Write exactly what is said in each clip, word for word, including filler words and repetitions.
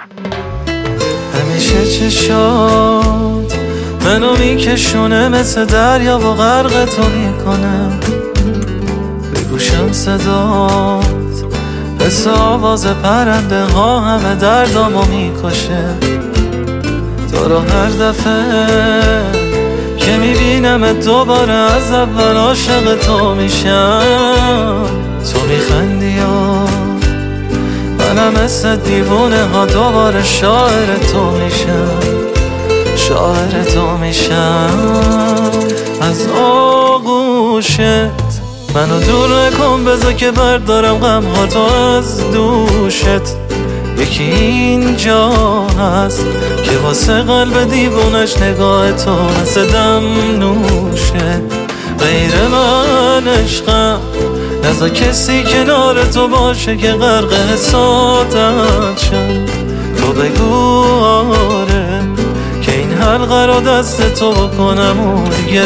همیشه چشات منو میکشونه مثل دریا و غرق تو میکنه. بگوشم صدات مثل آواز پرنده ها همه دردامو میکشه. تو رو هر دفعه که میبینم دوباره از اول عاشق تو میشم. تو میخندی و منم مثل دیوونه ها دوباره شاعر تو میشم. شاعر تو میشم. از آغوشت منو دور نکن، بذار که بردارم غم ها تو از دوشت. یکی اینجا هست که واسه قلب دیوونش نگاه تو مثل دم نوشه. غیر من عشقم نذار کسی کنار تو باشه که غرق حسادت شم. تو بگو آره که این حلقه رو دست تو بکنم و دیگه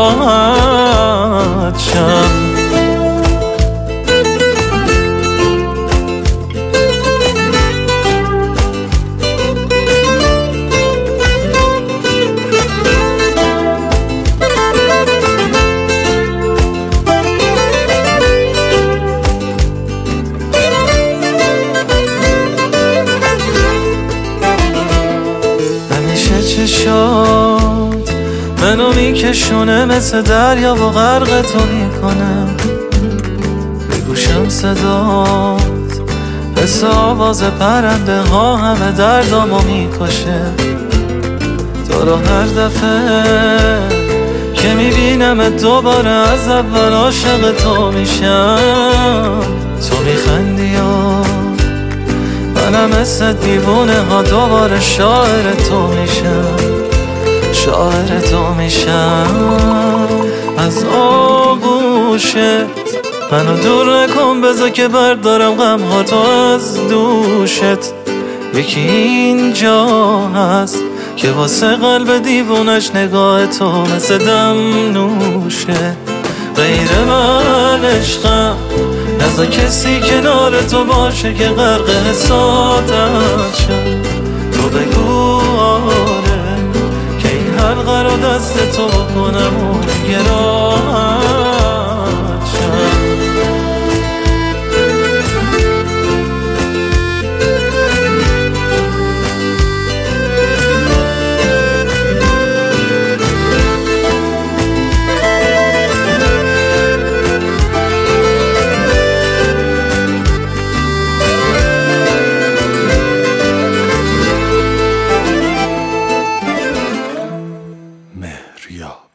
راحت شم. چشات منو میکشونه مثل دریا و غرق تو میکنه. بگوشم صدات مثل آواز پرنده ها همه دردامو میکشه. تو رو هر دفعه که میبینم دوباره از اول عاشق تو میشم. تو میخندی و منم مثل دیوونه ها دوباره شاعر تو میشم. شاعر تو میشم. از آغوشت منو دور نکن، بذار که بردارم غم ها تو از دوشت. یکی اینجا هست که واسه قلب دیوونش نگاه تو مثل دم نوشه. غیر من عشقم نذار کسی کنار تو باشه که غرق حسادت شم. تو بگو آره که این حلقه رو دست تو بکنم و دیگه راحت شم. مهریا